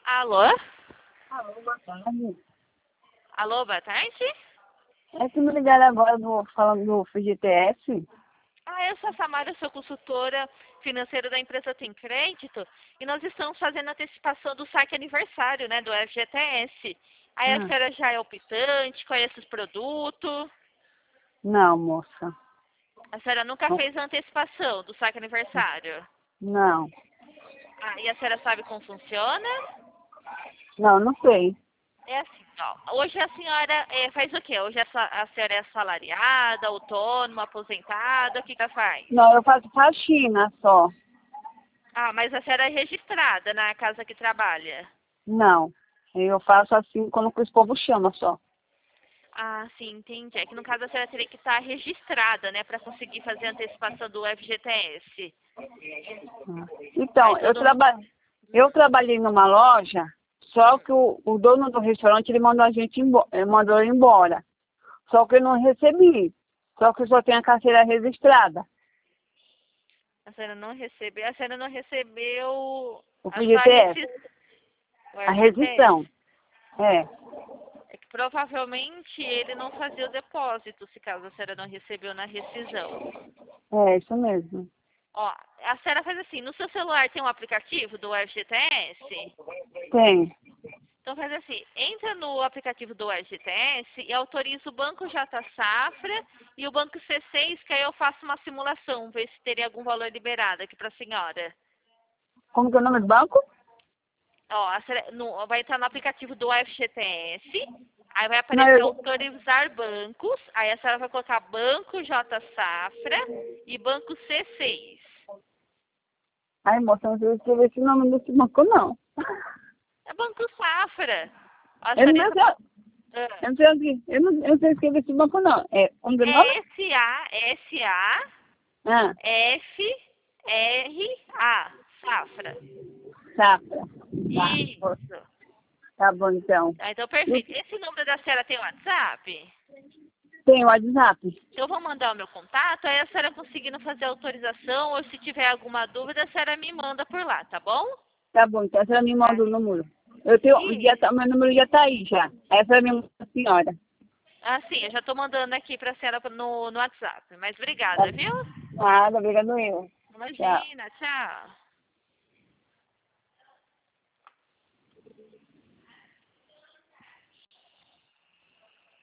Alô? Alô, boa tarde. Alô, boa tarde? É que me ligaram agora falando do FGTS. Eu sou a Samara, sou consultora financeira da empresa Tem Crédito e nós estamos fazendo a antecipação do saque aniversário, né, do FGTS. Aí a Ah, senhora já é optante, conhece os produtos? não, moça. A senhora nunca fez a antecipação do saque aniversário? Não, E a senhora sabe como funciona? não sei. É assim, ó. Hoje a senhora faz o quê? Hoje a senhora é assalariada, autônoma, aposentada, o que ela faz? Não, eu faço faxina só. Mas a senhora é registrada na casa que trabalha? Não, eu faço assim quando o povo chama só. Sim, entendi. É que no caso a senhora teria que estar registrada, né, para conseguir fazer a antecipação do FGTS. Ah. Aí Então, todo eu trabalhei numa loja, só que o dono do restaurante ele mandou a gente ele mandou eu embora. Só que eu não recebi. Só que eu só tenho a carteira registrada. a senhora não recebeu O a sua FGTS, o a FGTS. restrição. É, É que provavelmente ele não fazia o depósito, se caso a senhora não recebeu na rescisão. isso mesmo. Ó, a senhora faz assim, no seu celular tem um aplicativo do FGTS? Tem. Então faz assim, entra no aplicativo do FGTS e autoriza o Banco J Safra e o Banco C6, que aí eu faço uma simulação, ver se teria algum valor liberado aqui para a senhora. Como que é o nome do banco? Ó, vai entrar no aplicativo do FGTS, aí vai Não, aparecer autorizar bancos, aí a senhora vai colocar Banco J Safra e Banco C6. Ai, moça, não sei escrever esse nome desse banco, não. É Banco Safra. A Eu senhora não entra sei, no... eu não sei, eu não sei escrever esse banco, não. Como que é o nome? É S-A-S-A Ah, F-R-A, Safra. Safra. Tá, Isso. tá bom, então. Então, E perfeito. Esse número da senhora tem WhatsApp? tem o WhatsApp? Eu vou mandar o meu contato, aí a senhora conseguindo fazer a autorização, ou se tiver alguma dúvida, a senhora me manda por lá, tá bom? Tá bom, então a senhora me Ah, manda o número. Eu tenho, isso. meu número já tá aí, já. Aí a senhora me manda a senhora. Sim, eu já tô mandando aqui pra senhora no WhatsApp. Mas Tá? obrigada, viu? Nada, obrigado eu. Tchau. Imagina, tchau.